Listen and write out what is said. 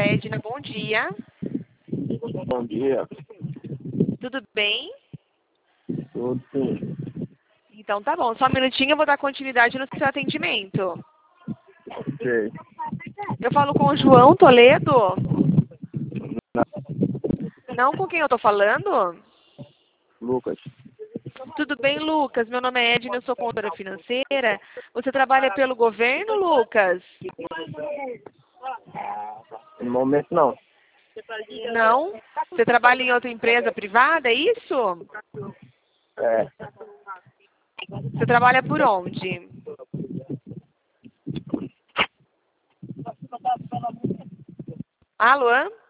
Edna, bom dia. Bom dia. Tudo bem? Tudo sim. Então tá bom, só um minutinho, eu vou dar continuidade no seu atendimento. Ok. Eu falo com o João Toledo? Não com quem eu tô falando? Lucas. Tudo bem, Lucas? Meu nome é Edna, eu sou consultora financeira. Você trabalha pelo governo, Lucas? No momento não. Não? Você trabalha em outra empresa privada, é isso? É. Você trabalha por onde? Alô?